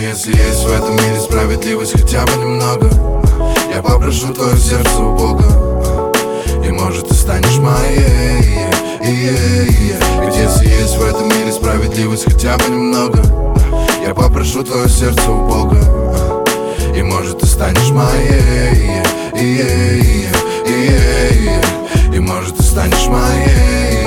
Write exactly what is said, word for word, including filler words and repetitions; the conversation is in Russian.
если есть в этом мире справедливость хотя бы немного, я попрошу твое сердце у Бога, и может ты станешь моей. Ведь если есть в этом мире справедливость хотя бы немного, я попрошу твое сердце у Бога, и может ты станешь моей. И может ты станешь моей.